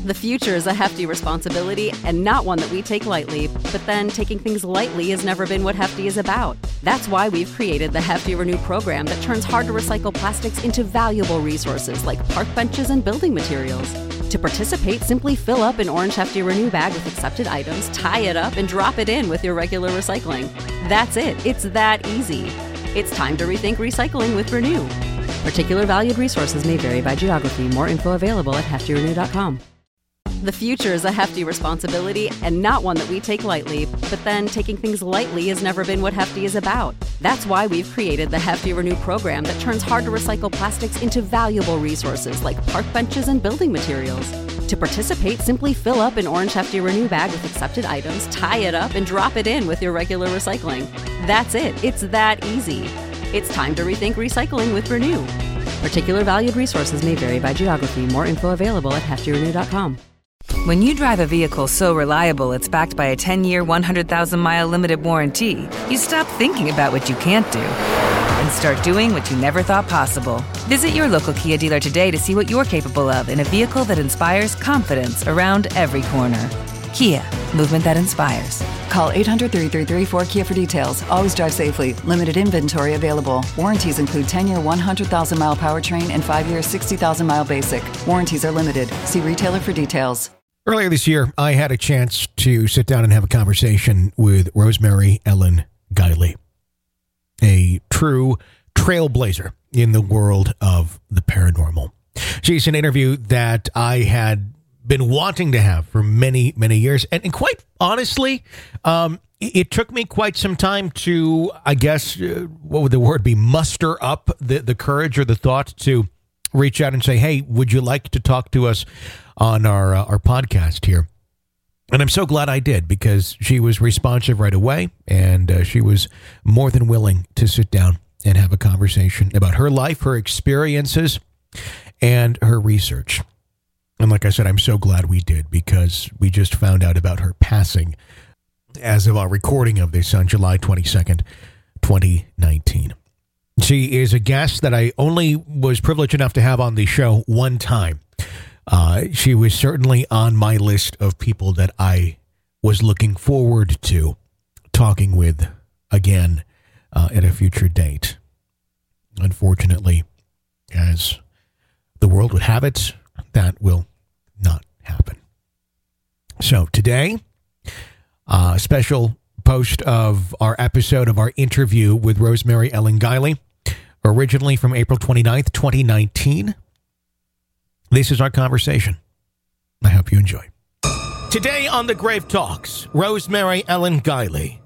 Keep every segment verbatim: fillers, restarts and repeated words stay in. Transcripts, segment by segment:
The future is a hefty responsibility and not one that we take lightly, but then taking things lightly has never been what Hefty is about. That's why we've created the Hefty Renew program that turns hard-to-recycle plastics into valuable resources like park benches and building materials. To participate, simply fill up an orange Hefty Renew bag with accepted items, tie it up, and drop it in with your regular recycling. That's it. It's that easy. It's time to rethink recycling with Renew. Particular valued resources may vary by geography. More info available at hefty renew dot com. The future is a hefty responsibility and not one that we take lightly, but then taking things lightly has never been what Hefty is about. That's why we've created the Hefty Renew program that turns hard-to-recycle plastics into valuable resources like park benches and building materials. To participate, simply fill up an orange Hefty Renew bag with accepted items, tie it up, and drop it in with your regular recycling. That's it. It's that easy. It's time to rethink recycling with Renew. Particular valued resources may vary by geography. More info available at hefty renew dot com. When you drive a vehicle so reliable it's backed by a ten-year, one hundred thousand mile limited warranty, you stop thinking about what you can't do and start doing what you never thought possible. Visit your local Kia dealer today to see what you're capable of in a vehicle that inspires confidence around every corner. Kia, movement that inspires. Call eight hundred, three three three, four K I A for details. Always drive safely. Limited inventory available. Warranties include ten-year, one hundred thousand mile powertrain and five-year, sixty thousand mile basic. Warranties are limited. See retailer for details. Earlier this year, I had a chance to sit down and have a conversation with Rosemary Ellen Guiley, a true trailblazer in the world of the paranormal. She's an interview that I had been wanting to have for many, many years. And, and quite honestly, um, it took me quite some time to, I guess, uh, what would the word be, muster up the, the courage or the thought to reach out and say, hey, would you like to talk to us on our uh, our podcast here? And I'm so glad I did, because she was responsive right away, and uh, she was more than willing to sit down and have a conversation about her life, her experiences, and her research. And like I said, I'm so glad we did, because we just found out about her passing as of our recording of this on July twenty-second, twenty nineteen. She is a guest that I only was privileged enough to have on the show one time. Uh, she was certainly on my list of people that I was looking forward to talking with again uh, at a future date. Unfortunately, as the world would have it, that will not happen. So today, a special post of our episode of our interview with Rosemary Ellen Guiley, originally from April twenty-ninth, twenty nineteen. This is our conversation. I hope you enjoy. Today on The Grave Talks, Rosemary Ellen Guiley.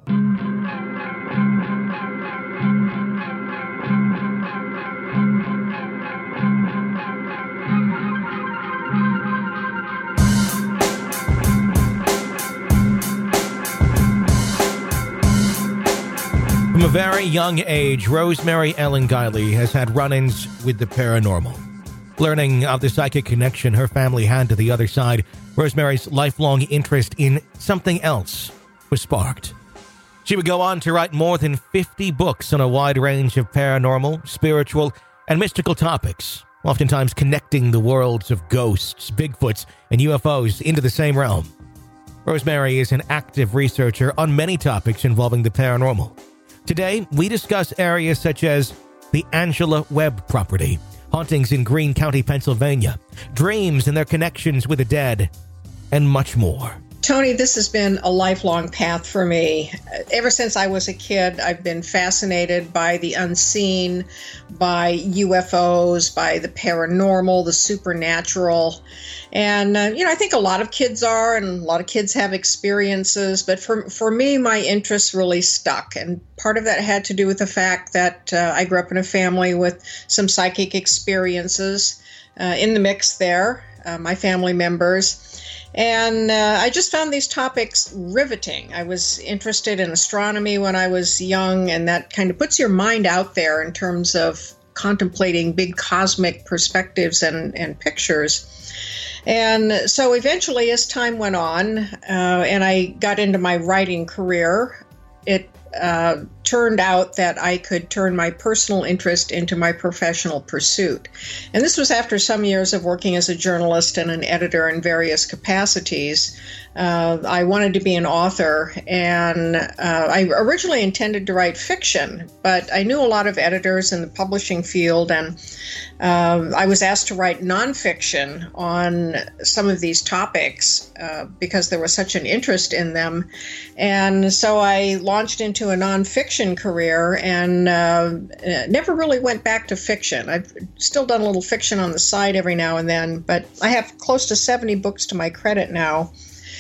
From a very young age, Rosemary Ellen Guiley has had run-ins with the paranormal. Learning of the psychic connection her family had to the other side, Rosemary's lifelong interest in something else was sparked. She would go on to write more than fifty books on a wide range of paranormal, spiritual, and mystical topics, oftentimes connecting the worlds of ghosts, Bigfoots, and U F Os into the same realm. Rosemary is an active researcher on many topics involving the paranormal. Today, we discuss areas such as the Angela Webb property, hauntings in Greene County, Pennsylvania, dreams and their connections with the dead, and much more. Tony, this has been a lifelong path for me. Ever since I was a kid, I've been fascinated by the unseen, by U F Os, by the paranormal, the supernatural. And, uh, you know, I think a lot of kids are, and a lot of kids have experiences. But for, for me, my interest really stuck. And part of that had to do with the fact that uh, I grew up in a family with some psychic experiences uh, in the mix there, uh, my family members. And uh, I just found these topics riveting. I was interested in astronomy when I was young, and that kind of puts your mind out there in terms of contemplating big cosmic perspectives and, and pictures. And so eventually, as time went on, uh, and I got into my writing career, it uh, turned out that I could turn my personal interest into my professional pursuit. And this was after some years of working as a journalist and an editor in various capacities. Uh, I wanted to be an author, and uh, I originally intended to write fiction, but I knew a lot of editors in the publishing field, and uh, I was asked to write nonfiction on some of these topics uh, because there was such an interest in them. And so I launched into a nonfiction career and uh, never really went back to fiction. I've still done a little fiction on the side every now and then, but I have close to seventy books to my credit now.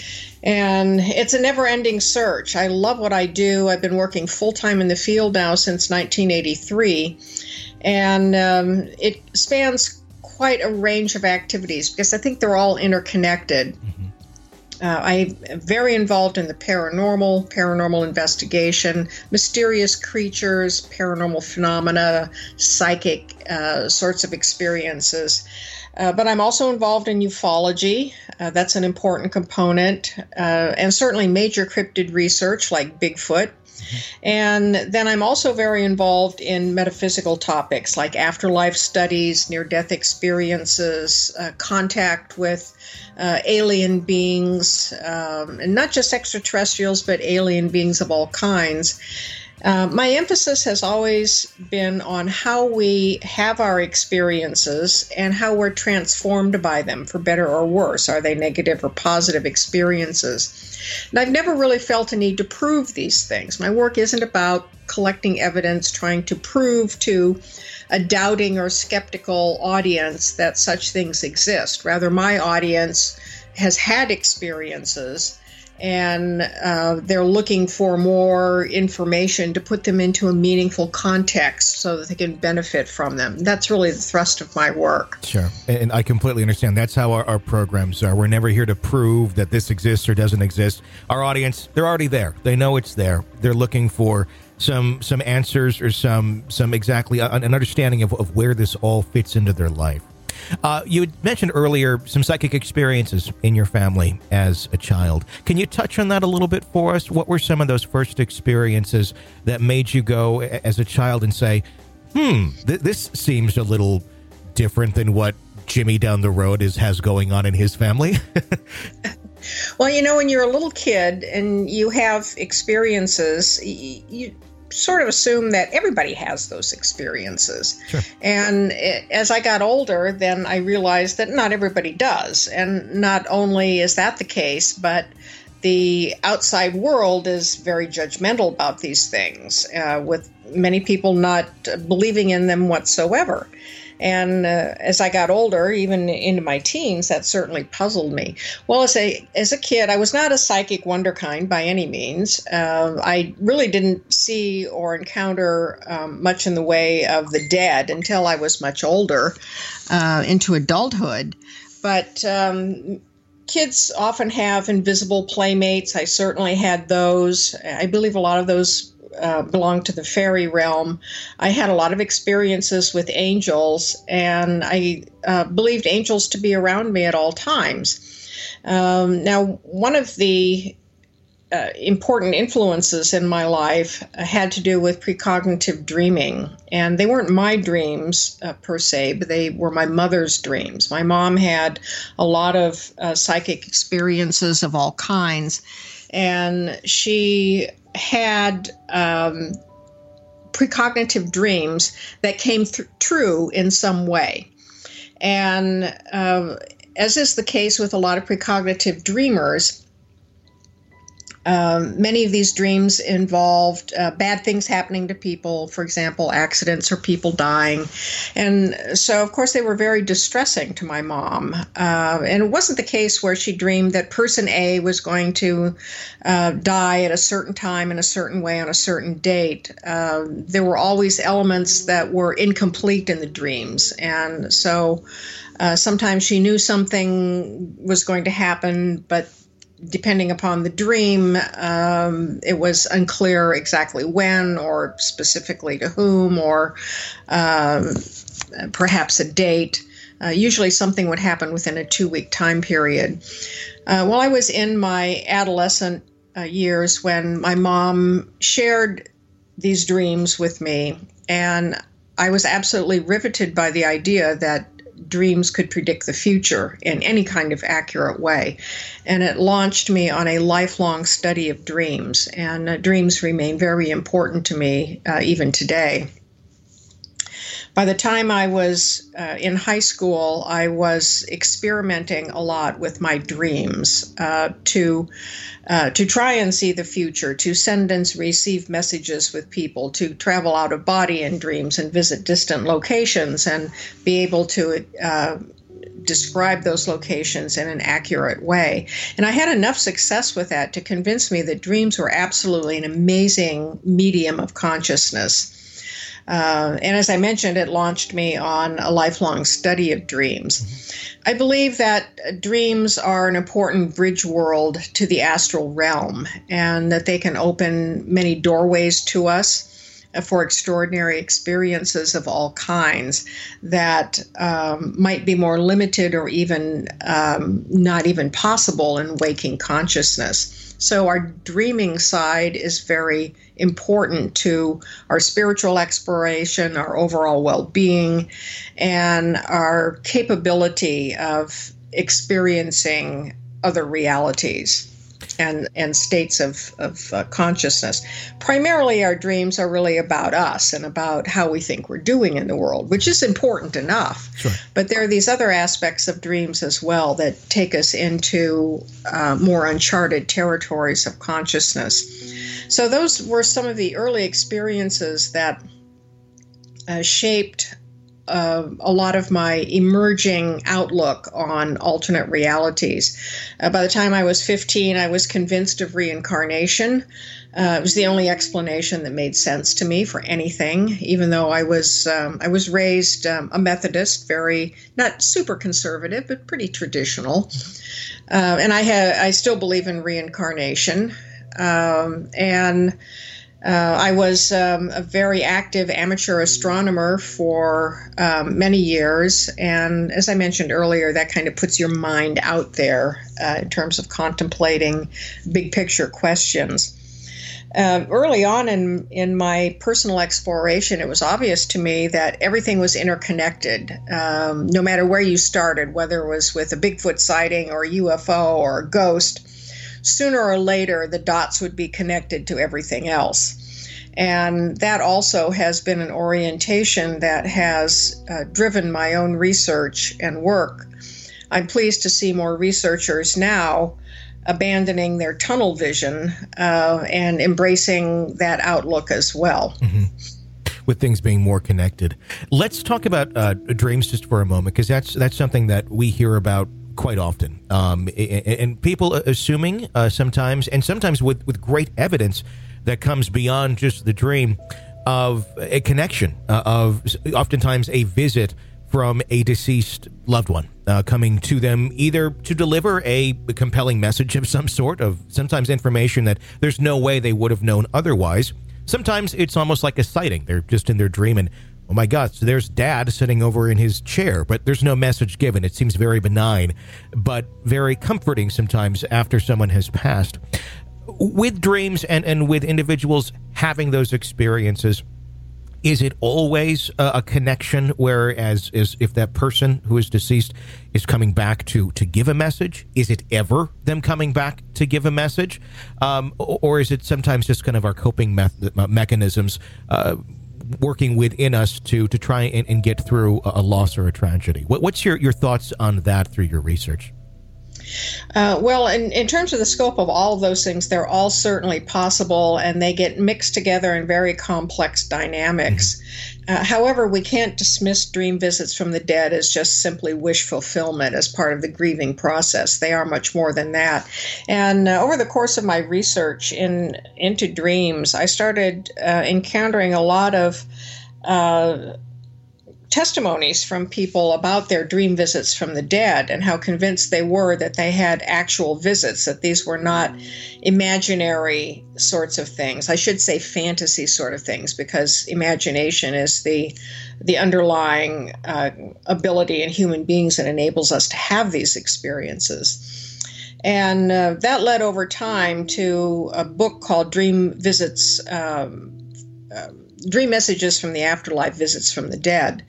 And it's a never-ending search. I love what I do. I've been working full-time in the field now since nineteen eighty-three, and um, it spans quite a range of activities because I think they're all interconnected. Mm-hmm. Uh, I'm very involved in the paranormal, paranormal investigation, mysterious creatures, paranormal phenomena, psychic uh, sorts of experiences. Uh, but I'm also involved in ufology. Uh, that's an important component, uh, and certainly major cryptid research like Bigfoot. And then I'm also very involved in metaphysical topics like afterlife studies, near-death experiences, uh, contact with uh, alien beings, um, and not just extraterrestrials, but alien beings of all kinds. Uh, my emphasis has always been on how we have our experiences and how we're transformed by them, for better or worse. Are they negative or positive experiences? And I've never really felt a need to prove these things. My work isn't about collecting evidence, trying to prove to a doubting or skeptical audience that such things exist. Rather, my audience has had experiences, and uh, they're looking for more information to put them into a meaningful context so that they can benefit from them. That's really the thrust of my work. Sure. And I completely understand. That's how our, our programs are. We're never here to prove that this exists or doesn't exist. Our audience, they're already there. They know it's there. They're looking for some some answers or some some exactly an understanding of, of where this all fits into their life. Uh, you had mentioned earlier some psychic experiences in your family as a child. Can you touch on that a little bit for us? What were some of those first experiences that made you go as a child and say, hmm, th- this seems a little different than what Jimmy down the road is has going on in his family? Well, you know, when you're a little kid and you have experiences, you, you sort of assume that everybody has those experiences. Sure. And it, as I got older, then I realized that not everybody does. And not only is that the case, but the outside world is very judgmental about these things, uh, with many people not believing in them whatsoever. And uh, as I got older, even into my teens, that certainly puzzled me. Well, as a as a kid, I was not a psychic wonderkind by any means. Uh, I really didn't see or encounter um, much in the way of the dead until I was much older, uh, into adulthood. But um, kids often have invisible playmates. I certainly had those. I believe a lot of those Uh, belonged to the fairy realm. I had a lot of experiences with angels, and I uh, believed angels to be around me at all times. Um, now, one of the uh, important influences in my life had to do with precognitive dreaming, and they weren't my dreams uh, per se, but they were my mother's dreams. My mom had a lot of uh, psychic experiences of all kinds, and she had um, precognitive dreams that came th- true in some way. And uh, as is the case with a lot of precognitive dreamers, Um, many of these dreams involved uh, bad things happening to people, for example, accidents or people dying. And so, of course, they were very distressing to my mom. Uh, and it wasn't the case where she dreamed that person A was going to uh, die at a certain time in a certain way on a certain date. Uh, there were always elements that were incomplete in the dreams. And so uh, sometimes she knew something was going to happen, but depending upon the dream, um, it was unclear exactly when or specifically to whom or um, perhaps a date. Uh, usually something would happen within a two-week time period. Uh, while I was in my adolescent uh, years when my mom shared these dreams with me, and I was absolutely riveted by the idea that dreams could predict the future in any kind of accurate way. And it launched me on a lifelong study of dreams, and uh, dreams remain very important to me uh, even today. By the time I was uh, in high school, I was experimenting a lot with my dreams uh, to uh, to try and see the future, to send and receive messages with people, to travel out of body in dreams and visit distant locations and be able to uh, describe those locations in an accurate way. And I had enough success with that to convince me that dreams were absolutely an amazing medium of consciousness. Uh, and as I mentioned, it launched me on a lifelong study of dreams. Mm-hmm. I believe that dreams are an important bridge world to the astral realm, and that they can open many doorways to us for extraordinary experiences of all kinds that um, might be more limited or even um, not even possible in waking consciousness. So our dreaming side is very important to our spiritual exploration, our overall well-being, and our capability of experiencing other realities and, and states of, of uh, consciousness. Primarily, our dreams are really about us and about how we think we're doing in the world, which is important enough. Sure. But there are these other aspects of dreams as well that take us into uh, more uncharted territories of consciousness. So those were some of the early experiences that uh, shaped Uh, a lot of my emerging outlook on alternate realities. Uh, by the time I was fifteen, I was convinced of reincarnation. Uh, it was the only explanation that made sense to me for anything, even though I was um, I was raised um, a Methodist, very, not super conservative, but pretty traditional. Uh, and I have I still believe in reincarnation. Um, and Uh, I was um, a very active amateur astronomer for um, many years, and as I mentioned earlier, that kind of puts your mind out there uh, in terms of contemplating big picture questions. Uh, early on in, in my personal exploration, it was obvious to me that everything was interconnected. Um, no matter where you started, whether it was with a Bigfoot sighting or a U F O or a ghost, sooner or later, the dots would be connected to everything else. And that also has been an orientation that has uh, driven my own research and work. I'm pleased to see more researchers now abandoning their tunnel vision uh, and embracing that outlook as well. Mm-hmm. With things being more connected. Let's talk about uh, dreams just for a moment, because that's that's something that we hear about quite often, um, and people assuming uh, sometimes, and sometimes with, with great evidence that comes beyond just the dream, of a connection, uh, of oftentimes a visit from a deceased loved one uh, coming to them, either to deliver a compelling message of some sort, of sometimes information that there's no way they would have known otherwise. Sometimes it's almost like a sighting. They're just in their dream and, oh my God, so there's Dad sitting over in his chair, but there's no message given. It seems very benign, but very comforting sometimes after someone has passed. With dreams and, and with individuals having those experiences, is it always a, a connection, whereas is if that person who is deceased is coming back to, to give a message? Is it ever them coming back to give a message? Um, or, or is it sometimes just kind of our coping me- mechanisms uh, working within us to to try and, and get through a, a loss or a tragedy? What, what's your, your thoughts on that through your research? Uh, well, in, in terms of the scope of all of those things, they're all certainly possible, and they get mixed together in very complex dynamics. Mm-hmm. Uh, however, we can't dismiss dream visits from the dead as just simply wish fulfillment as part of the grieving process. They are much more than that. And uh, over the course of my research in into dreams, I started uh, encountering a lot of uh, testimonies from people about their dream visits from the dead and how convinced they were that they had actual visits, that these were not imaginary sorts of things. I should say fantasy sort of things, because imagination is the the underlying uh, ability in human beings that enables us to have these experiences. And uh, that led over time to a book called Dream Visits um, um, dream messages from the afterlife, visits from the dead.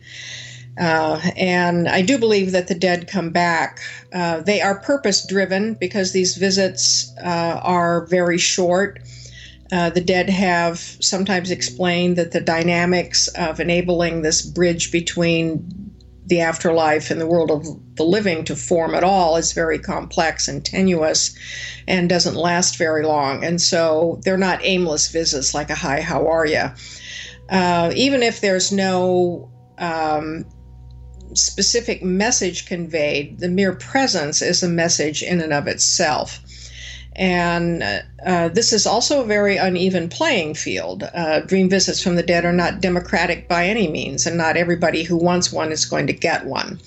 Uh, and I do believe that the dead come back. Uh, they are purpose-driven because these visits uh, are very short. Uh, the dead have sometimes explained that the dynamics of enabling this bridge between the afterlife and the world of the living to form at all is very complex and tenuous and doesn't last very long. And so they're not aimless visits like a hi, how are you? Uh, even if there's no um, specific message conveyed, the mere presence is a message in and of itself. And uh, this is also a very uneven playing field. Uh, dream visits from the dead are not democratic by any means, and not everybody who wants one is going to get one.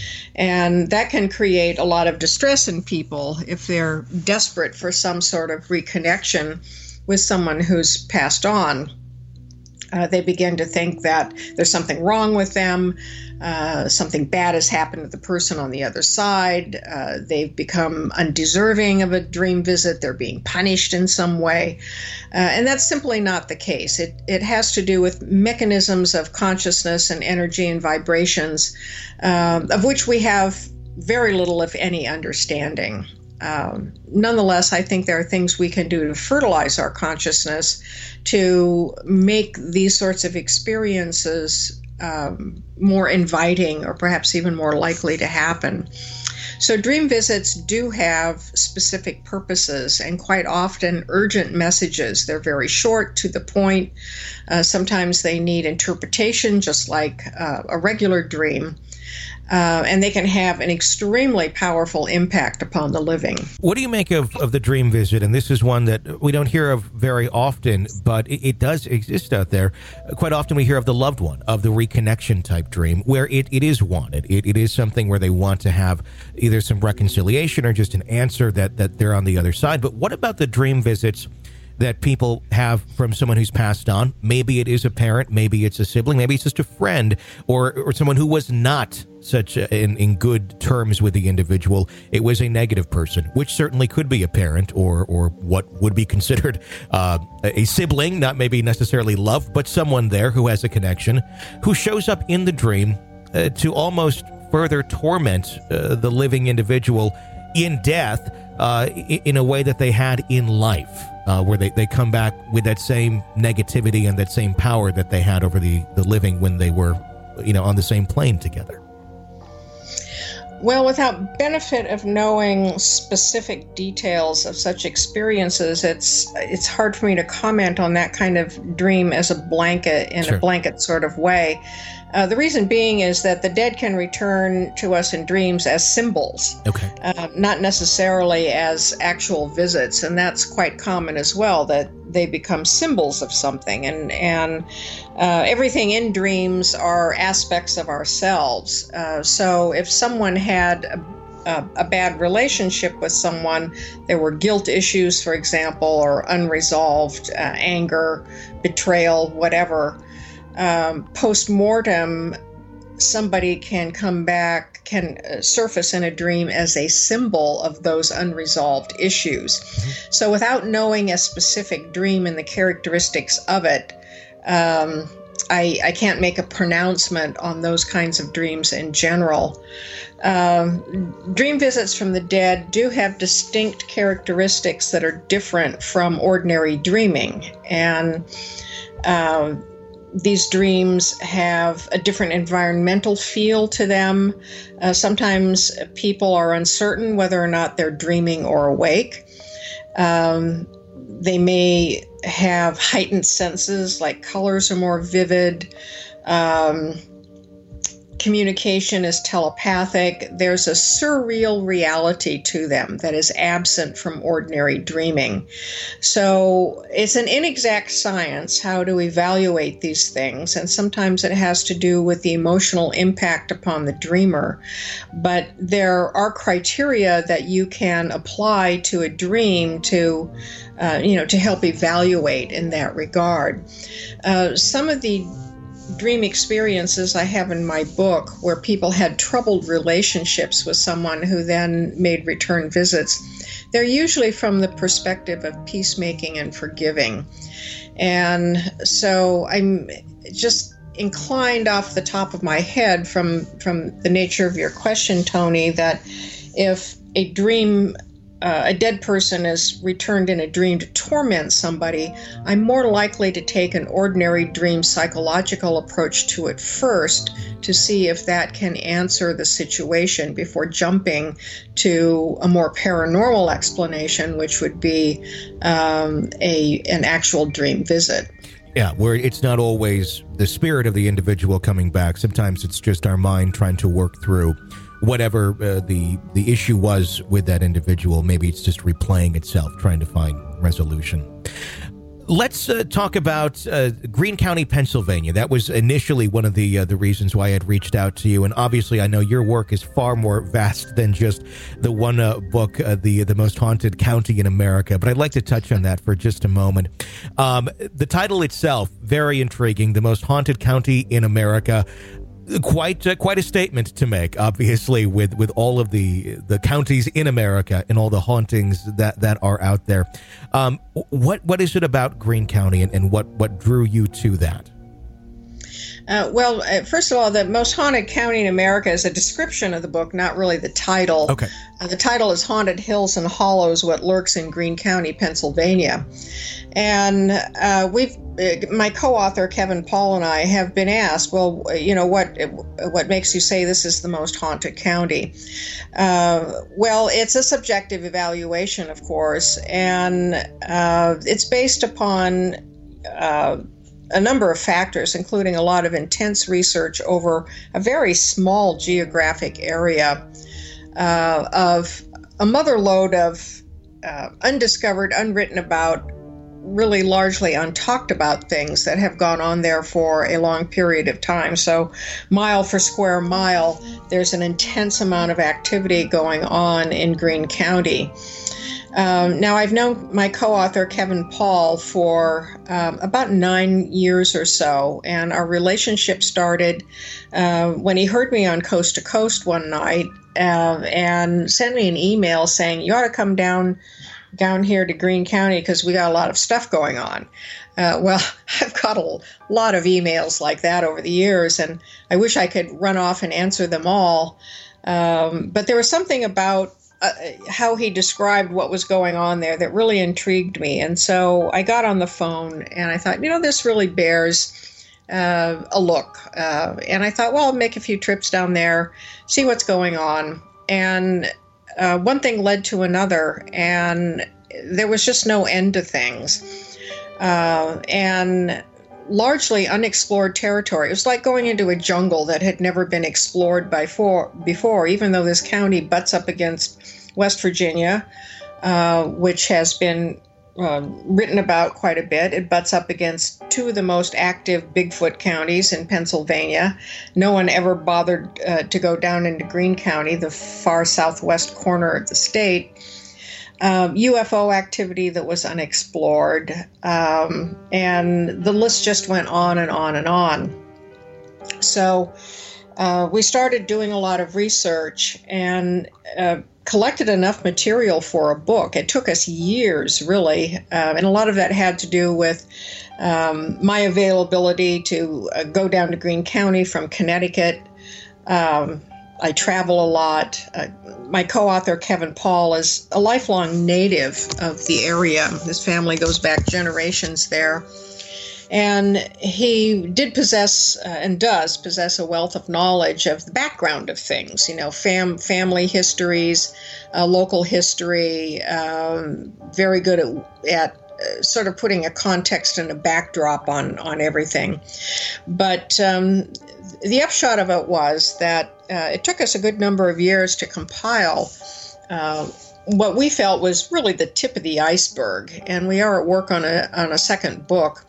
And that can create a lot of distress in people if they're desperate for some sort of reconnection with someone who's passed on. Uh, they begin to think that there's something wrong with them, uh, something bad has happened to the person on the other side, uh, they've become undeserving of a dream visit, they're being punished in some way. Uh, and that's simply not the case. It, it has to do with mechanisms of consciousness and energy and vibrations, uh, of which we have very little, if any, understanding. Um, nonetheless, I think there are things we can do to fertilize our consciousness to make these sorts of experiences um, more inviting or perhaps even more likely to happen. So dream visits do have specific purposes and quite often urgent messages. They're very short, to the point. Uh, sometimes they need interpretation, just like uh, a regular dream. Uh, and they can have an extremely powerful impact upon the living. What do you make of, of the dream visit? And this is one that we don't hear of very often, but it, it does exist out there. Quite often we hear of the loved one, of the reconnection type dream, where it, it is wanted. It, it is something where they want to have either some reconciliation or just an answer that, that they're on the other side. But what about the dream visits that people have from someone who's passed on? Maybe it is a parent, maybe it's a sibling, maybe it's just a friend, or or someone who was not such a, in, in good terms with the individual. It was a negative person, which certainly could be a parent or or what would be considered uh, a sibling, not maybe necessarily love, but someone there who has a connection, who shows up in the dream uh, to almost further torment uh, the living individual in death uh, in a way that they had in life. Uh, where they, they come back with that same negativity and that same power that they had over the, the living when they were, you know, on the same plane together. Well, without benefit of knowing specific details of such experiences, it's it's hard for me to comment on that kind of dream as a blanket, in Sure. a blanket sort of way. Uh, the reason being is that the dead can return to us in dreams as symbols, Okay. uh, not necessarily as actual visits, and that's quite common as well, that they become symbols of something, and and uh, everything in dreams are aspects of ourselves. Uh, so if someone had a, a, a bad relationship with someone, there were guilt issues, for example, or unresolved uh, anger, betrayal, whatever. Um, post-mortem, somebody can come back, can uh, surface in a dream as a symbol of those unresolved issues. Mm-hmm. So without knowing a specific dream and the characteristics of it, um, I, I can't make a pronouncement on those kinds of dreams in general. Um, dream visits from the dead do have distinct characteristics that are different from ordinary dreaming. And um, these dreams have a different environmental feel to them. Uh, sometimes people are uncertain whether or not they're dreaming or awake. Um, they may have heightened senses, like colors are more vivid. Um, communication is telepathic. There's a surreal reality to them that is absent from ordinary dreaming. So it's an inexact science how to evaluate these things, and sometimes it has to do with the emotional impact upon the dreamer. But there are criteria that you can apply to a dream to, uh, you know, to help evaluate in that regard. Uh, some of the dream experiences I have in my book where people had troubled relationships with someone who then made return visits, they're usually from the perspective of peacemaking and forgiving. And so I'm just inclined off the top of my head from from the nature of your question, Tony, that if a dream, uh, a dead person is returned in a dream to torment somebody, I'm more likely to take an ordinary dream psychological approach to it first to see if that can answer the situation before jumping to a more paranormal explanation, which would be um, a an actual dream visit. Yeah, where it's not always the spirit of the individual coming back. Sometimes it's just our mind trying to work through whatever uh, the the issue was with that individual. Maybe it's just replaying itself, trying to find resolution. Let's uh, talk about uh, Greene County, Pennsylvania. That was initially one of the uh, the reasons why I had reached out to you. And obviously, I know your work is far more vast than just the one uh, book, uh, the the most haunted county in America. But I'd like to touch on that for just a moment. Um, the title itself, very intriguing. The most haunted county in America. Quite uh, quite a statement to make, obviously, with, with all of the the counties in America and all the hauntings that, that are out there. Um, what what is it about Greene County, and, and what, what drew you to that? Uh, well, uh, first of all, the most haunted county in America is a description of the book, not really the title. Okay. Uh, the title is Haunted Hills and Hollows, What Lurks in Greene County, Pennsylvania. And uh, we've, uh, my co-author, Kevin Paul, and I have been asked, well, you know, what what makes you say this is the most haunted county? Uh, well, it's a subjective evaluation, of course, and uh, it's based upon uh, a number of factors, including a lot of intense research over a very small geographic area uh, of a motherlode of uh, undiscovered, unwritten about, really largely untalked about things that have gone on there for a long period of time. So mile for square mile, there's an intense amount of activity going on in Greene County. Um, now, I've known my co-author, Kevin Paul, for um, about nine years or so, and our relationship started uh, when he heard me on Coast to Coast one night uh, and sent me an email saying, you ought to come down down here to Greene County because we got a lot of stuff going on. Uh, well, I've got a lot of emails like that over the years, and I wish I could run off and answer them all. Um, but there was something about Uh, how he described what was going on there that really intrigued me. And so I got on the phone and I thought, you know, this really bears uh, a look. Uh, and I thought, well, I'll make a few trips down there, see what's going on. And uh, one thing led to another, and there was just no end to things. Uh, and largely unexplored territory. It was like going into a jungle that had never been explored before, before even though this county butts up against West Virginia, uh, which has been uh, written about quite a bit. It butts up against two of the most active Bigfoot counties in Pennsylvania. No one ever bothered uh, to go down into Greene County, the far southwest corner of the state. Um, U F O activity that was unexplored, um, and the list just went on and on and on. So uh, we started doing a lot of research and uh, collected enough material for a book. It took us years, really, uh, and a lot of that had to do with um, my availability to uh, go down to Greene County from Connecticut. Um, I travel a lot. Uh, my co-author, Kevin Paul, is a lifelong native of the area. His family goes back generations there. And he did possess uh, and does possess a wealth of knowledge of the background of things, you know, fam- family histories, uh, local history, um, very good at, at uh, sort of putting a context and a backdrop on, on everything. But um, the upshot of it was that uh, it took us a good number of years to compile uh, what we felt was really the tip of the iceberg, and we are at work on a on a second book.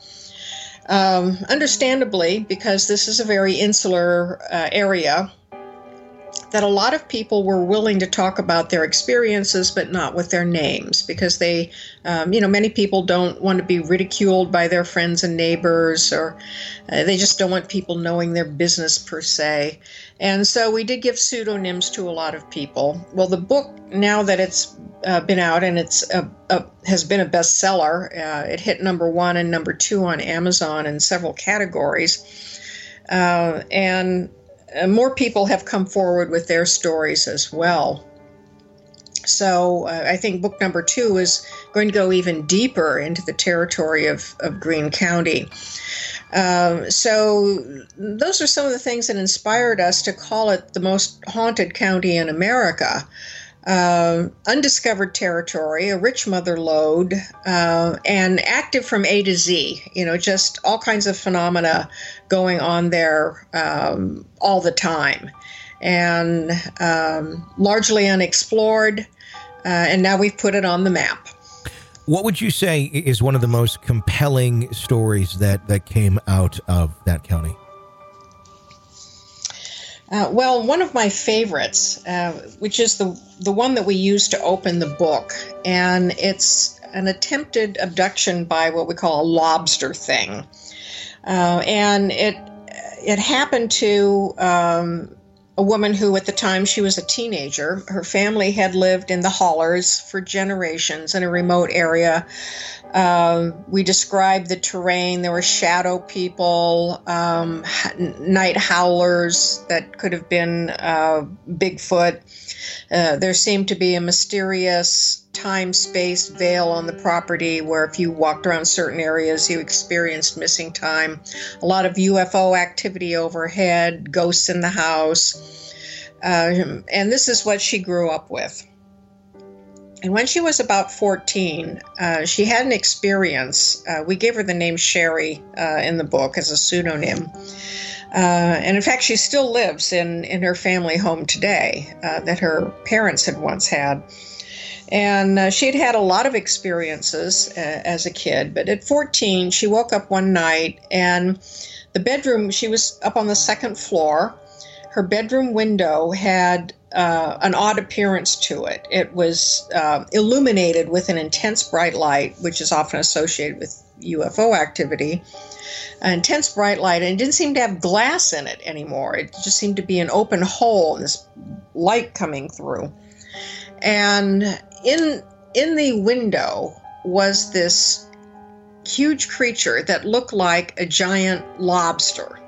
Um, understandably, because this is a very insular uh, area, that a lot of people were willing to talk about their experiences, but not with their names, because they, um, you know, many people don't want to be ridiculed by their friends and neighbors, or uh, they just don't want people knowing their business per se. And so we did give pseudonyms to a lot of people. Well, the book, now that it's uh, been out and it's a, a, has been a bestseller, uh, it hit number one and number two on Amazon in several categories. Uh, and Uh, more people have come forward with their stories as well. So uh, I think book number two is going to go even deeper into the territory of, of Greene County. Um, so those are some of the things that inspired us to call it the most haunted county in America. Uh, undiscovered territory, a rich mother lode, uh, and active from A to Z. You know, just all kinds of phenomena going on there um, all the time, and um, largely unexplored. Uh, and now we've put it on the map. What would you say is one of the most compelling stories that, that came out of that county? Uh, well, one of my favorites, uh, which is the the one that we used to open the book, and it's an attempted abduction by what we call a lobster thing, uh, and it it happened to um, a woman who, at the time she was a teenager, her family had lived in the hollers for generations in a remote area. Um, we described the terrain. There were shadow people, um, night howlers that could have been uh, Bigfoot. Uh, there seemed to be a mysterious time-space veil on the property where if you walked around certain areas, you experienced missing time. A lot of U F O activity overhead, ghosts in the house. Uh, and this is what she grew up with. And when she was about fourteen, uh, she had an experience. Uh, we gave her the name Sherry uh, in the book as a pseudonym. Uh, and in fact, she still lives in, in her family home today uh, that her parents had once had. And uh, she'd had a lot of experiences uh, as a kid. But at fourteen, she woke up one night and the bedroom, she was up on the second floor. Her bedroom window had uh, an odd appearance to it. It was uh, illuminated with an intense bright light, which is often associated with U F O activity. An intense bright light, and it didn't seem to have glass in it anymore. It just seemed to be an open hole, this light coming through. And in in the window was this huge creature that looked like a giant lobster.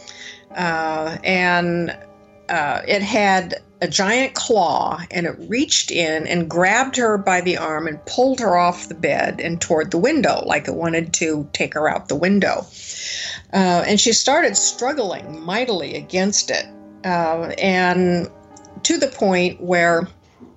Uh, and uh, it had a giant claw, and it reached in and grabbed her by the arm and pulled her off the bed and toward the window, like it wanted to take her out the window. Uh, and she started struggling mightily against it, uh, and to the point where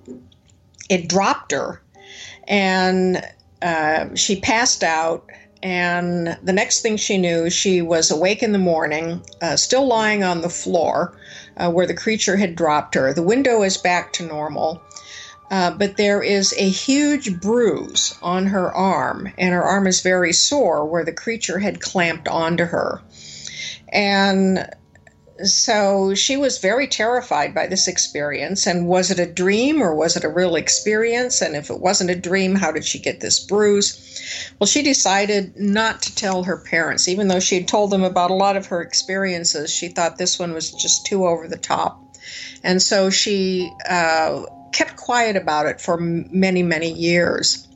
it dropped her, and uh, she passed out. And the next thing she knew, she was awake in the morning, uh, still lying on the floor uh, where the creature had dropped her. The window is back to normal, uh, but there is a huge bruise on her arm, and her arm is very sore where the creature had clamped onto her. And so she was very terrified by this experience. And was it a dream or was it a real experience? And if it wasn't a dream, how did she get this bruise? Well, she decided not to tell her parents. Even though she had told them about a lot of her experiences, she thought this one was just too over the top. And so she uh, kept quiet about it for many, many years.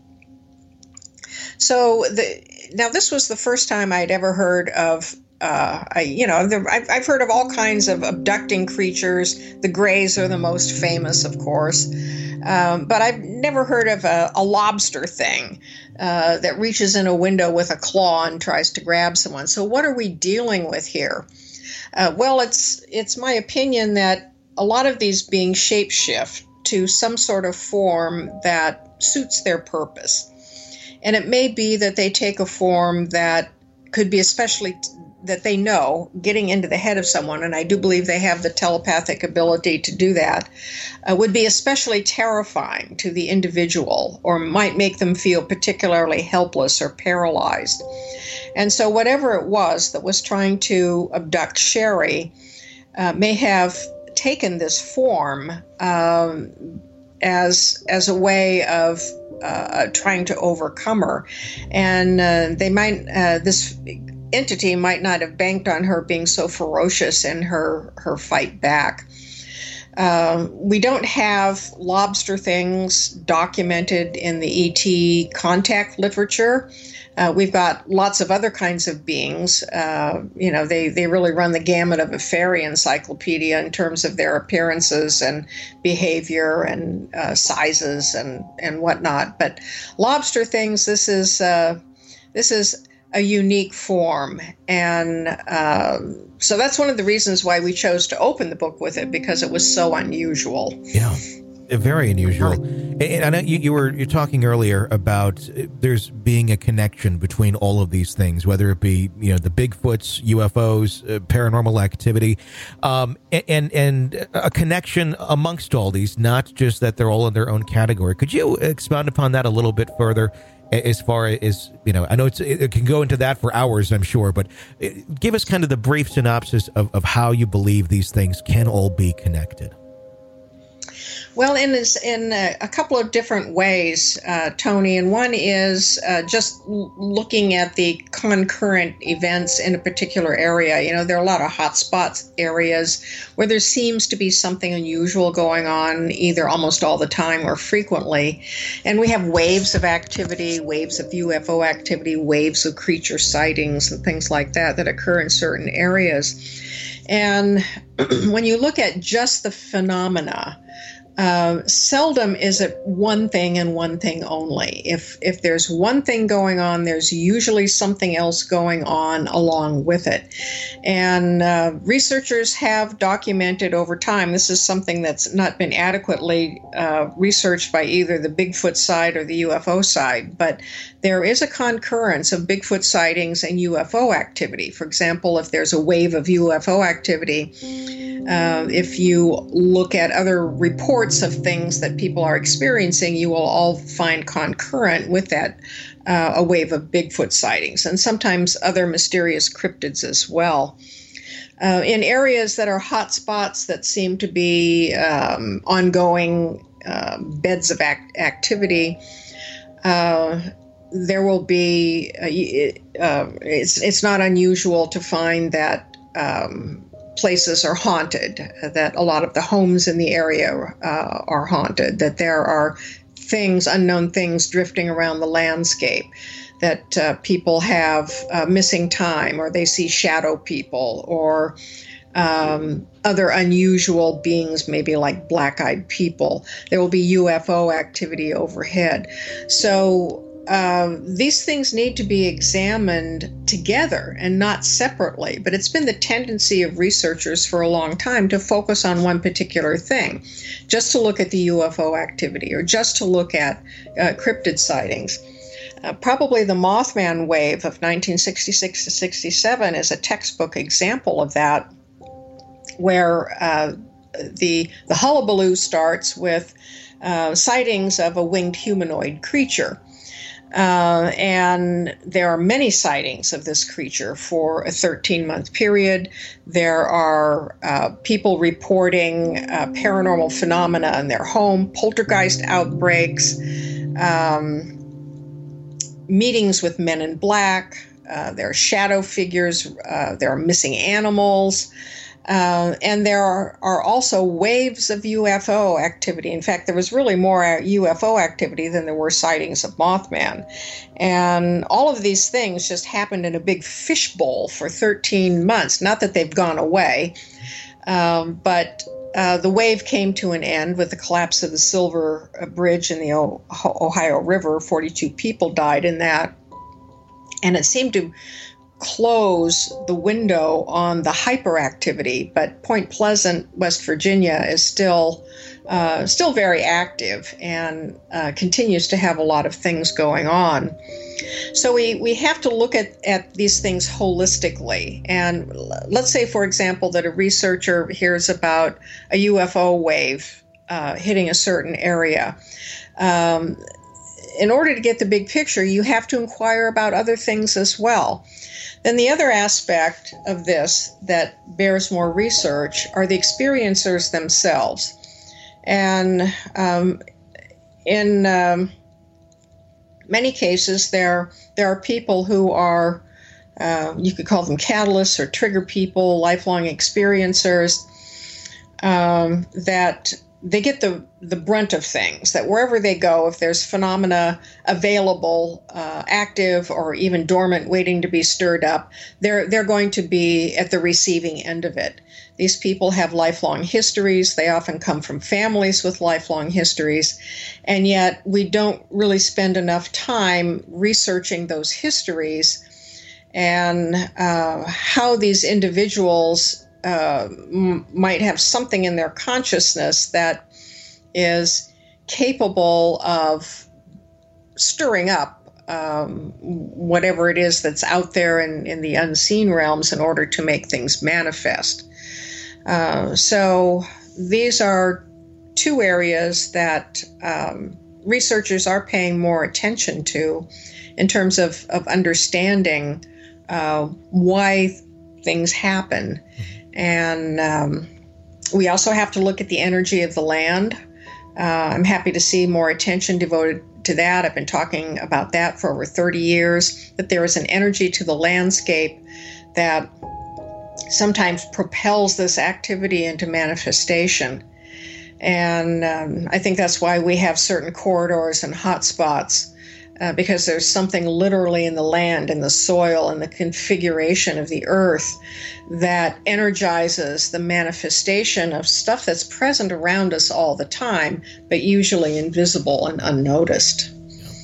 So the, now this was the first time I'd ever heard of Uh, I, you know, the, I've, I've heard of all kinds of abducting creatures. The Greys are the most famous, of course. Um, but I've never heard of a, a lobster thing uh, that reaches in a window with a claw and tries to grab someone. So what are we dealing with here? Uh, well, it's it's my opinion that a lot of these beings shapeshift to some sort of form that suits their purpose. And it may be that they take a form that could be especially... T- that they know, getting into the head of someone, and I do believe they have the telepathic ability to do that, uh, would be especially terrifying to the individual, or might make them feel particularly helpless or paralyzed. And so whatever it was that was trying to abduct Sherry uh, may have taken this form um, as as a way of uh, trying to overcome her, and uh, they might uh, this entity might not have banked on her being so ferocious in her her fight back. Uh, we don't have lobster things documented in the E T contact literature. Uh, we've got lots of other kinds of beings. Uh, you know, they, they really run the gamut of a fairy encyclopedia in terms of their appearances and behavior and uh, sizes and, and whatnot. But lobster things, this is uh, this is a unique form. And uh, so that's one of the reasons why we chose to open the book with it, because it was so unusual. Yeah. Very unusual. And I know you, you were you're talking earlier about there's being a connection between all of these things, whether it be, you know, the Bigfoots, U F Os, uh, paranormal activity, um, and and a connection amongst all these, not just that they're all in their own category. Could you expound upon that a little bit further? As far as, you know, I know it's, it can go into that for hours, I'm sure, but give us kind of the brief synopsis of, of how you believe these things can all be connected. Well, in this, in a, a couple of different ways, uh, Tony, and one is uh, just l- looking at the concurrent events in a particular area. You know, there are a lot of hotspot areas where there seems to be something unusual going on, either almost all the time or frequently. And we have waves of activity, waves of U F O activity, waves of creature sightings and things like that that occur in certain areas. And when you look at just the phenomena, Uh, seldom is it one thing and one thing only. If if there's one thing going on, there's usually something else going on along with it. And uh, researchers have documented over time, this is something that's not been adequately uh, researched by either the Bigfoot side or the U F O side, but there is a concurrence of Bigfoot sightings and U F O activity. For example, if there's a wave of U F O activity, uh, if you look at other reports of things that people are experiencing, you will all find concurrent with that uh, a wave of Bigfoot sightings, and sometimes other mysterious cryptids as well. Uh, in areas that are hot spots that seem to be um, ongoing uh, beds of act- activity, uh, there will be, uh, uh, it's, it's not unusual to find that um, places are haunted, that a lot of the homes in the area uh, are haunted, that there are things, unknown things drifting around the landscape, that uh, people have uh, missing time, or they see shadow people, or um, other unusual beings, maybe like black-eyed people. There will be U F O activity overhead. So Uh, these things need to be examined together and not separately, but it's been the tendency of researchers for a long time to focus on one particular thing, just to look at the U F O activity or just to look at uh, cryptid sightings. Uh, probably the Mothman wave of nineteen sixty-six to sixty-seven is a textbook example of that, where uh, the, the hullabaloo starts with uh, sightings of a winged humanoid creature. Uh, and there are many sightings of this creature for a thirteen-month period. There are uh, people reporting uh, paranormal phenomena in their home, poltergeist outbreaks, um, meetings with men in black. Uh, there are shadow figures. Uh, there are missing animals. Uh, and there are, are also waves of U F O activity. In fact, there was really more U F O activity than there were sightings of Mothman. And all of these things just happened in a big fishbowl for thirteen months. Not that they've gone away, um, but uh, the wave came to an end with the collapse of the Silver Bridge in the o- Ohio River. forty-two people died in that. And it seemed to close the window on the hyperactivity, but Point Pleasant, West Virginia, is still uh, still very active and uh, continues to have a lot of things going on. So we, we have to look at, at these things holistically. And let's say, for example, that a researcher hears about a U F O wave uh, hitting a certain area. Um, in order to get the big picture, you have to inquire about other things as well. Then the other aspect of this that bears more research are the experiencers themselves. And um, in um, many cases, there, there are people who are, uh, you could call them catalysts or trigger people, lifelong experiencers, um, that they get the, the brunt of things, that wherever they go, if there's phenomena available, uh, active or even dormant, waiting to be stirred up, they're, they're going to be at the receiving end of it. These people have lifelong histories. They often come from families with lifelong histories, and yet we don't really spend enough time researching those histories and uh, how these individuals uh, m- might have something in their consciousness that is capable of stirring up um, whatever it is that's out there in, in the unseen realms in order to make things manifest. Uh, so these are two areas that um, researchers are paying more attention to in terms of, of understanding uh, why things happen. And um, we also have to look at the energy of the land. Uh, I'm happy to see more attention devoted to that. I've been talking about that for over thirty years, that there is an energy to the landscape that sometimes propels this activity into manifestation. And um, I think that's why we have certain corridors and hotspots, uh, because there's something literally in the land, in the soil, in the configuration of the earth that energizes the manifestation of stuff that's present around us all the time, but usually invisible and unnoticed.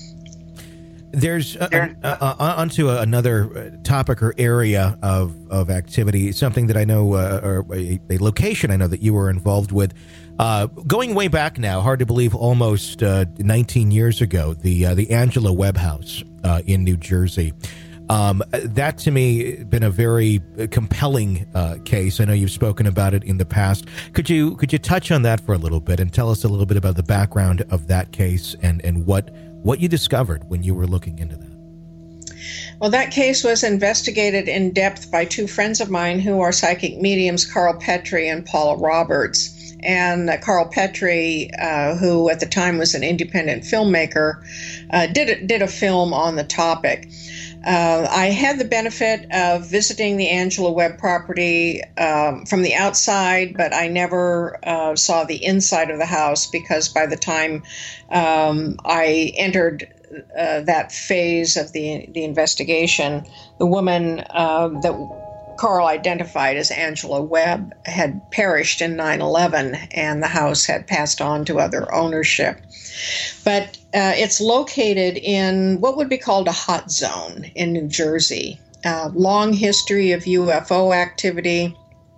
There's uh, uh, uh, onto another topic or area of, of activity, something that I know, uh, or a, a location I know that you were involved with. Uh, going way back now, hard to believe, almost uh, nineteen years ago, the uh, the Angela Webb House uh, in New Jersey. Um, that to me been a very compelling uh, case. I know you've spoken about it in the past. Could you could you touch on that for a little bit and tell us a little bit about the background of that case and, and what what you discovered when you were looking into that? Well, that case was investigated in depth by two friends of mine who are psychic mediums, Carl Petrie and Paula Roberts. And uh, Carl Petrie, uh, who at the time was an independent filmmaker, uh, did, a, did a film on the topic. Uh, I had the benefit of visiting the Angela Webb property um, from the outside, but I never uh, saw the inside of the house because by the time um, I entered uh, that phase of the the investigation, the woman uh, that Carl identified as Angela Webb had perished in nine eleven, and the house had passed on to other ownership. But uh, it's located in what would be called a hot zone in New Jersey. Uh, long history of U F O activity.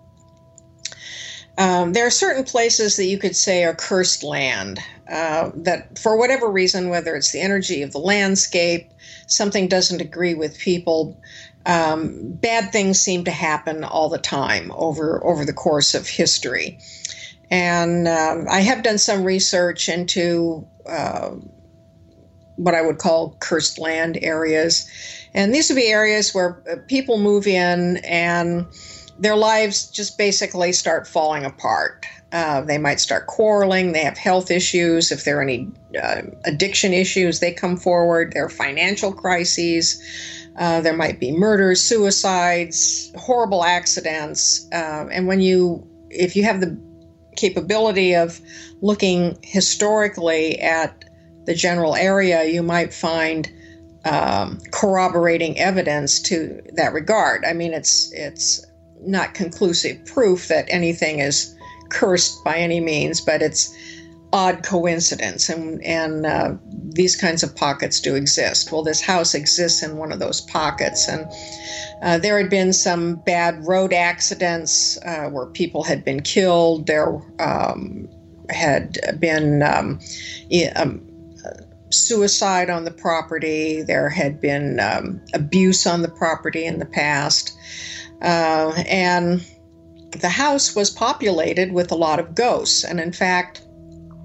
Um, there are certain places that you could say are cursed land, uh, that for whatever reason, whether it's the energy of the landscape, something doesn't agree with people, um, bad things seem to happen all the time over, over the course of history. And um, I have done some research into uh, what I would call cursed land areas. And these would be areas where people move in and their lives just basically start falling apart. Uh, they might start quarreling. They have health issues. If there are any uh, addiction issues, they come forward. There are financial crises. Uh, there might be murders, suicides, horrible accidents. Uh, and when you, if you have the capability of looking historically at the general area, you might find um, corroborating evidence to that regard. I mean, it's it's not conclusive proof that anything is cursed by any means, but it's odd coincidence, and and uh, these kinds of pockets do exist. Well, this house exists in one of those pockets, and uh, there had been some bad road accidents uh, where people had been killed. There um, had been um, um, suicide on the property. There had been um, abuse on the property in the past. Uh, and the house was populated with a lot of ghosts. And in fact,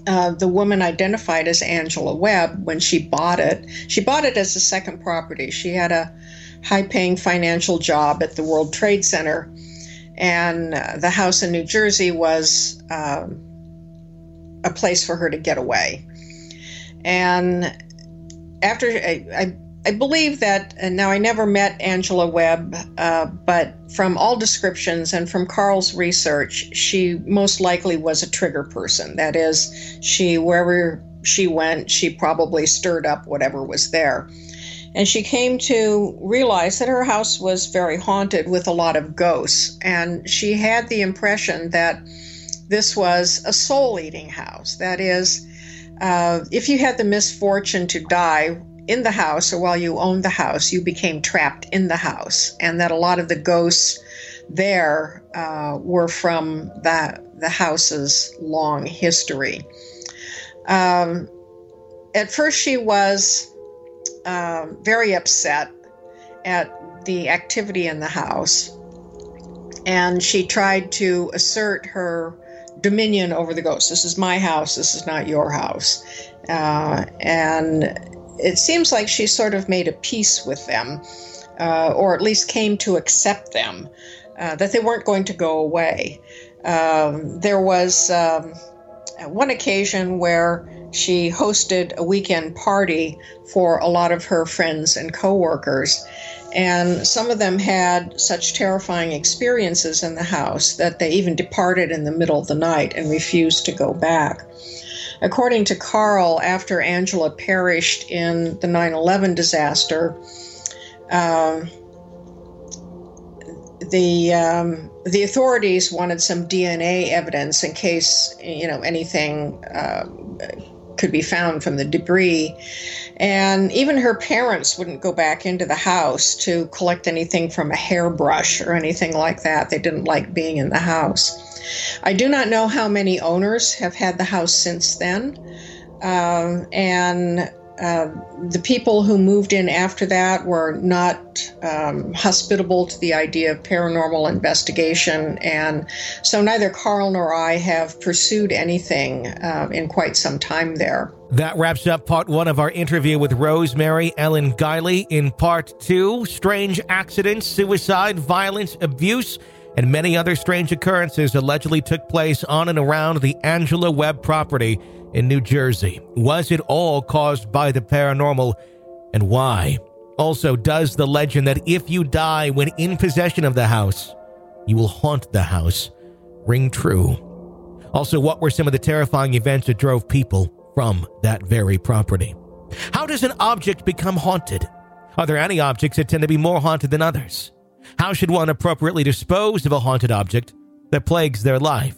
uh, the woman identified as Angela Webb when she bought it. She bought it as a second property. She had a high-paying financial job at the World Trade Center, and uh, the house in New Jersey was uh, a place for her to get away. And after I, I, I believe that, and now I never met Angela Webb, uh, but from all descriptions and from Carl's research, she most likely was a trigger person. That is, she wherever she went, she probably stirred up whatever was there. And she came to realize that her house was very haunted with a lot of ghosts. And she had the impression that this was a soul-eating house. That is, uh, if you had the misfortune to die in the house or while you owned the house, you became trapped in the house. And that a lot of the ghosts there uh, were from the, the house's long history. Um, at first she was uh, very upset at the activity in the house, and she tried to assert her dominion over the ghosts. This is my house, this is not your house. Uh, and it seems like she sort of made a peace with them, uh, or at least came to accept them, uh, that they weren't going to go away. Um, there was um, one occasion where she hosted a weekend party for a lot of her friends and coworkers, and some of them had such terrifying experiences in the house that they even departed in the middle of the night and refused to go back. According to Carl, after Angela perished in the nine eleven disaster, um, the um, the authorities wanted some D N A evidence in case, you know, anything uh, could be found from the debris. And even her parents wouldn't go back into the house to collect anything from a hairbrush or anything like that. They didn't like being in the house. I do not know how many owners have had the house since then. Um, and uh, the people who moved in after that were not um, hospitable to the idea of paranormal investigation. And so neither Carl nor I have pursued anything uh, in quite some time there. That wraps up part one of our interview with Rosemary Ellen Guiley. In part two, strange accidents, suicide, violence, abuse, and many other strange occurrences allegedly took place on and around the Angela Webb property in New Jersey. Was it all caused by the paranormal, and why? Also, does the legend that if you die when in possession of the house, you will haunt the house ring true? Also, what were some of the terrifying events that drove people from that very property? How does an object become haunted? Are there any objects that tend to be more haunted than others? How should one appropriately dispose of a haunted object that plagues their life?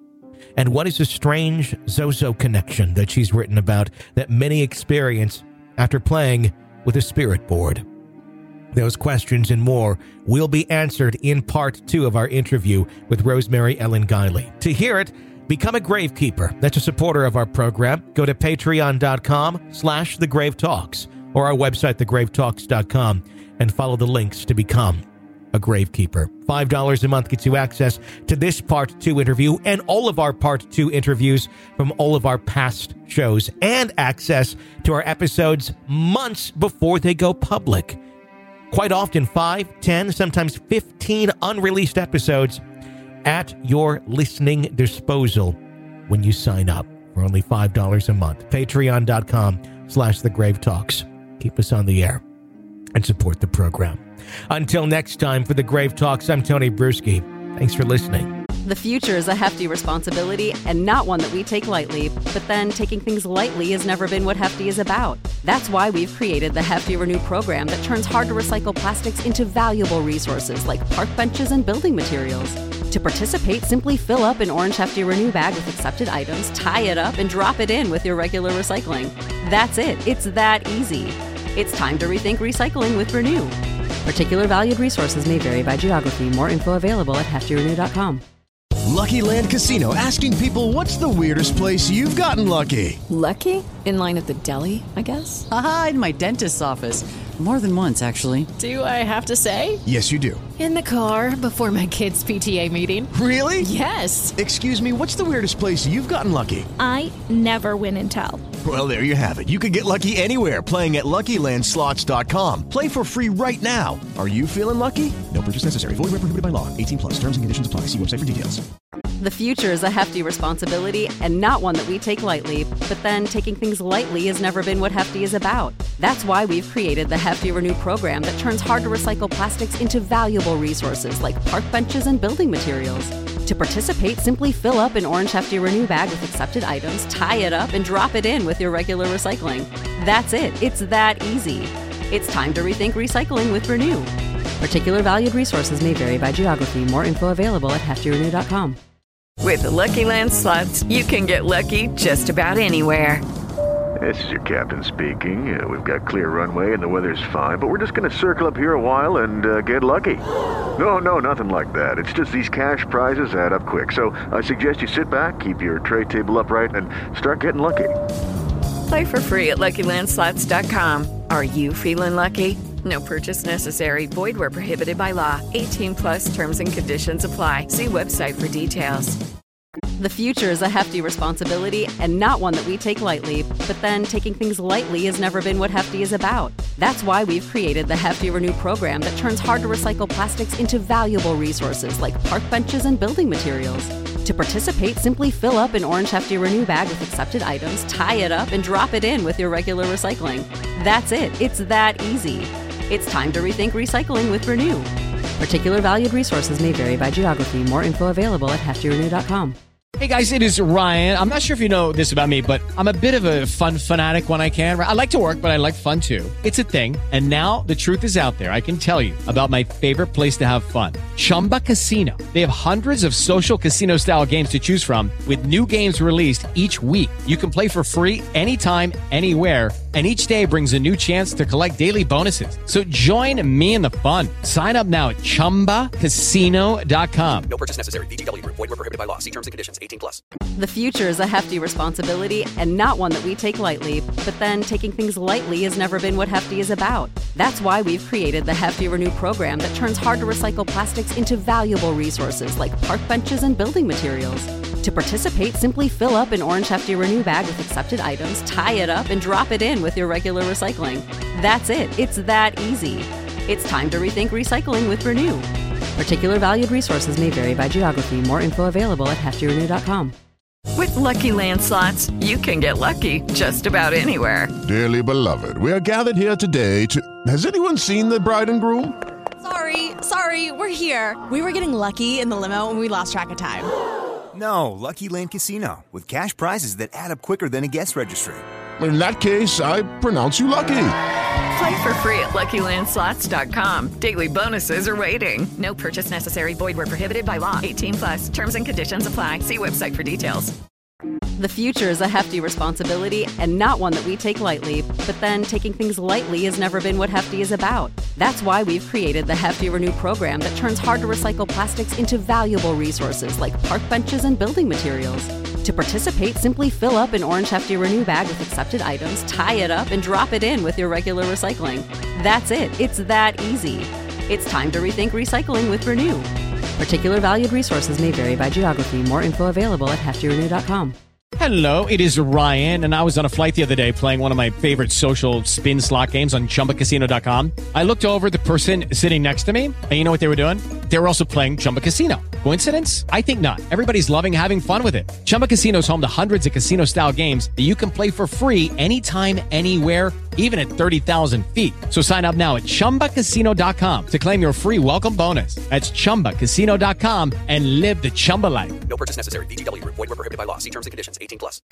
And what is a strange Zozo connection that she's written about that many experience after playing with a spirit board? Those questions and more will be answered in part two of our interview with Rosemary Ellen Guiley. To hear it, become a Gravekeeper. That's a supporter of our program. Go to patreon.com slash The Grave Talks or our website, the grave talks dot com, and follow the links to become a Gravekeeper. five dollars a month gets you access to this part two interview and all of our part two interviews from all of our past shows, and access to our episodes months before they go public. Quite often, five, ten, sometimes fifteen unreleased episodes at your listening disposal when you sign up for only five dollars a month. Patreon.com slash The Grave Talks. Keep us on the air and support the program. Until next time, for The Grave Talks, I'm Tony Bruschi. Thanks for listening. The future is a hefty responsibility and not one that we take lightly, but then taking things lightly has never been what Hefty is about. That's why we've created the Hefty Renew program that turns hard-to-recycle plastics into valuable resources like park benches and building materials. To participate, simply fill up an orange Hefty Renew bag with accepted items, tie it up, and drop it in with your regular recycling. That's it. It's that easy. It's time to rethink recycling with Renew. Particular valued resources may vary by geography. More info available at hefty renew dot com. Lucky Land Casino, asking people, what's the weirdest place you've gotten lucky? Lucky? In line at the deli, I guess? Aha, in my dentist's office. More than once, actually. Do I have to say? Yes, you do. In the car before my kids' P T A meeting. Really? Yes. Excuse me, what's the weirdest place you've gotten lucky? I never win and tell. Well, there you have it. You can get lucky anywhere, playing at Lucky Land Slots dot com. Play for free right now. Are you feeling lucky? No purchase necessary. Void where prohibited by law. eighteen plus. Terms and conditions apply. See website for details. The future is a hefty responsibility and not one that we take lightly, but then taking things lightly has never been what Hefty is about. That's why we've created the Hefty Renew program that turns hard to recycle plastics into valuable resources like park benches and building materials. To participate, simply fill up an orange Hefty Renew bag with accepted items, tie it up, and drop it in with your regular recycling. That's it. It's that easy. It's time to rethink recycling with Renew. Particular valued resources may vary by geography. More info available at hefty renew dot com. With the Lucky Land Slots, you can get lucky just about anywhere. This is your captain speaking. Uh, we've got clear runway and the weather's fine, but we're just going to circle up here a while and uh, get lucky. No, no, nothing like that. It's just these cash prizes add up quick. So I suggest you sit back, keep your tray table upright, and start getting lucky. Play for free at Lucky Land Slots dot com. Are you feeling lucky? No purchase necessary. Void where prohibited by law. eighteen plus terms and conditions apply. See website for details. The future is a hefty responsibility and not one that we take lightly, but then taking things lightly has never been what Hefty is about. That's why we've created the Hefty Renew program that turns hard to recycle plastics into valuable resources like park benches and building materials. To participate, simply fill up an orange Hefty Renew bag with accepted items, tie it up, and drop it in with your regular recycling. That's it. It's that easy. It's time to rethink recycling with Renew. Particular valued resources may vary by geography. More info available at hefty renew dot com. Hey guys, it is Ryan. I'm not sure if you know this about me, but I'm a bit of a fun fanatic when I can. I like to work, but I like fun too. It's a thing. And now the truth is out there. I can tell you about my favorite place to have fun. Chumba Casino. They have hundreds of social casino style games to choose from with new games released each week. You can play for free anytime, anywhere. And each day brings a new chance to collect daily bonuses. So join me in the fun. Sign up now at chumba casino dot com. No purchase necessary. V G W. Void where prohibited by law. See terms and conditions. eighteen plus. The future is a hefty responsibility and not one that we take lightly, but then taking things lightly has never been what Hefty is about. That's why we've created the Hefty Renew program that turns hard to recycle plastics into valuable resources like park benches and building materials. To participate, simply fill up an orange Hefty Renew bag with accepted items, tie it up, and drop it in with your regular recycling. That's it. It's that easy. It's time to rethink recycling with Renew. Particular valued resources may vary by geography. More info available at hefty renew dot com. With Lucky Land Slots, you can get lucky just about anywhere. Dearly beloved, we are gathered here today to... Has anyone seen the bride and groom? Sorry, sorry, we're here. We were getting lucky in the limo and we lost track of time. No, Lucky Land Casino, with cash prizes that add up quicker than a guest registry. In that case, I pronounce you lucky. Play for free at Lucky Land Slots dot com. Daily bonuses are waiting. No purchase necessary. Void where prohibited by law. eighteen plus. Terms and conditions apply. See website for details. The future is a hefty responsibility and not one that we take lightly, but then taking things lightly has never been what Hefty is about. That's why we've created the Hefty Renew program that turns hard to recycle plastics into valuable resources like park benches and building materials. To participate, simply fill up an orange Hefty Renew bag with accepted items, tie it up, and drop it in with your regular recycling. That's it. It's that easy. It's time to rethink recycling with Renew. Particular valued resources may vary by geography. More info available at hefty renew dot com. Hello, it is Ryan, and I was on a flight the other day playing one of my favorite social spin slot games on chumba casino dot com. I looked over at the person sitting next to me, and you know what they were doing? They were also playing Chumba Casino. Coincidence? I think not. Everybody's loving having fun with it. Chumba Casino is home to hundreds of casino-style games that you can play for free anytime, anywhere, even at thirty thousand feet. So sign up now at chumba casino dot com to claim your free welcome bonus. That's chumba casino dot com and live the Chumba life. No purchase necessary. V G W. Void where prohibited by law. See terms and conditions. eighteen plus.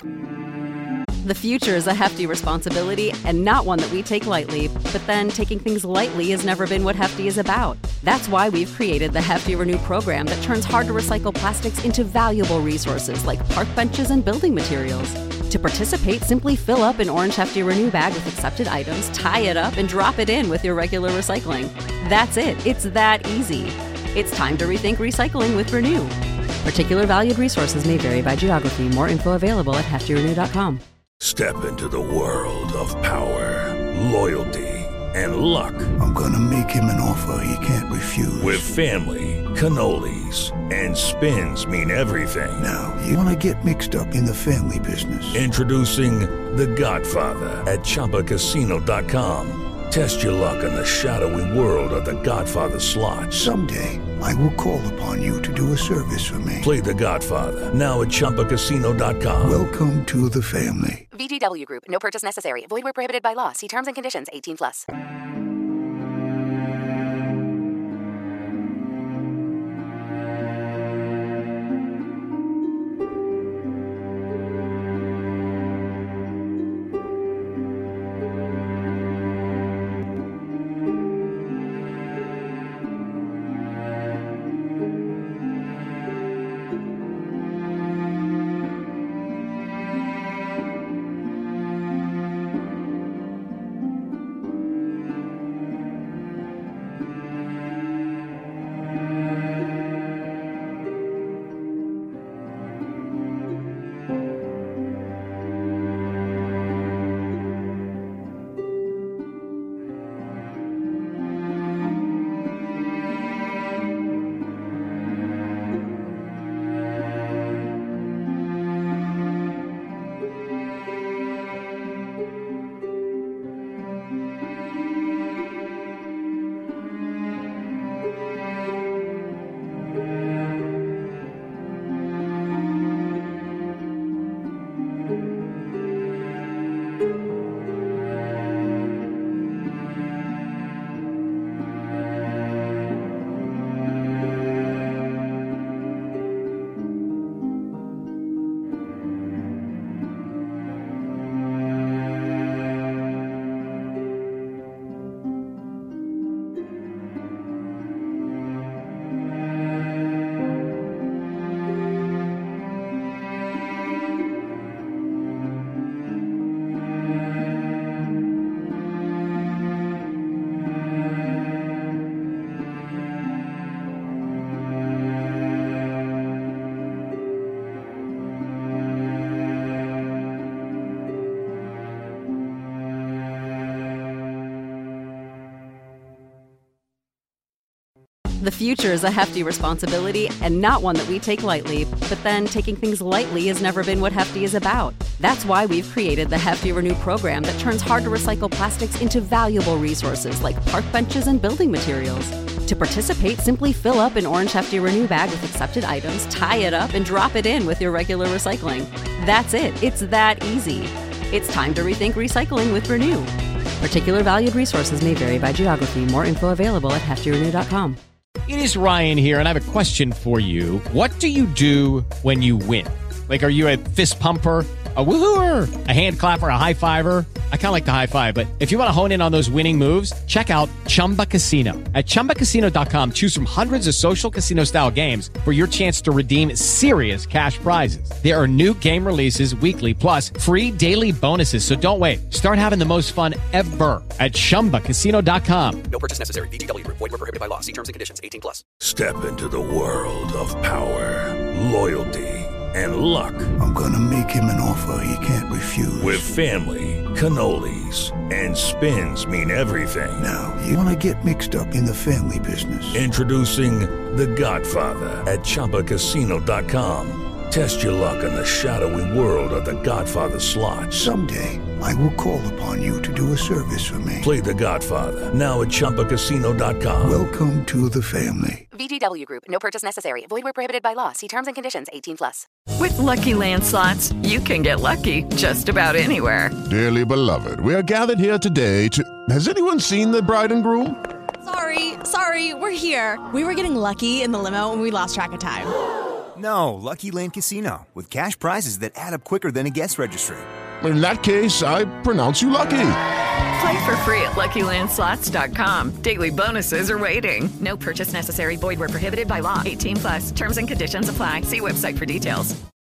The future is a hefty responsibility and not one that we take lightly, but then taking things lightly has never been what Hefty is about. That's why we've created the Hefty Renew program that turns hard to recycle plastics into valuable resources like park benches and building materials. To participate, simply fill up an orange Hefty Renew bag with accepted items, tie it up, and drop it in with your regular recycling. That's it. It's that easy. It's time to rethink recycling with Renew. Particular valued resources may vary by geography. More info available at hefty renew dot com. Step into the world of power, loyalty, and luck. I'm gonna make him an offer he can't refuse. With family, cannolis, and spins mean everything. Now, you wanna get mixed up in the family business. Introducing The Godfather at Chumba Casino dot com. Test your luck in the shadowy world of The Godfather slot. Someday, I will call upon you to do a service for me. Play The Godfather, now at Chumba Casino dot com. Welcome to the family. V G W Group. No purchase necessary. Void where prohibited by law. See terms and conditions. eighteen plus. The future is a hefty responsibility and not one that we take lightly, but then taking things lightly has never been what Hefty is about. That's why we've created the Hefty Renew program that turns hard-to-recycle plastics into valuable resources like park benches and building materials. To participate, simply fill up an orange Hefty Renew bag with accepted items, tie it up, and drop it in with your regular recycling. That's it. It's that easy. It's time to rethink recycling with Renew. Particular valued resources may vary by geography. More info available at hefty renew dot com. It is Ryan here, and I have a question for you. What do you do when you win? Like, are you a fist pumper, a woohooer, a hand clapper, a high fiver? I kind of like the high five, but if you want to hone in on those winning moves, check out Chumba Casino. At chumba casino dot com, choose from hundreds of social casino-style games for your chance to redeem serious cash prizes. There are new game releases weekly, plus free daily bonuses. So don't wait. Start having the most fun ever at chumba casino dot com. No purchase necessary. V G W Group. Void where prohibited by law. See terms and conditions. eighteen plus. Step into the world of power, loyalty, and luck. I'm gonna make him an offer he can't refuse. With family, cannolis, and spins mean everything. Now, you wanna get mixed up in the family business. Introducing The Godfather at Chumba Casino dot com. Test your luck in the shadowy world of The Godfather slot. Someday, I will call upon you to do a service for me. Play The Godfather, now at Chumba Casino dot com. Welcome to the family. V G W Group. No purchase necessary. Void where prohibited by law. See terms and conditions. eighteen plus. With Lucky Land Slots, you can get lucky just about anywhere. Dearly beloved, we are gathered here today to... Has anyone seen the bride and groom? Sorry, sorry, we're here. We were getting lucky in the limo and we lost track of time. No, Lucky Land Casino, with cash prizes that add up quicker than a guest registry. In that case, I pronounce you lucky. Play for free at lucky land slots dot com. Daily bonuses are waiting. No purchase necessary. Void where prohibited by law. eighteen plus. Terms and conditions apply. See website for details.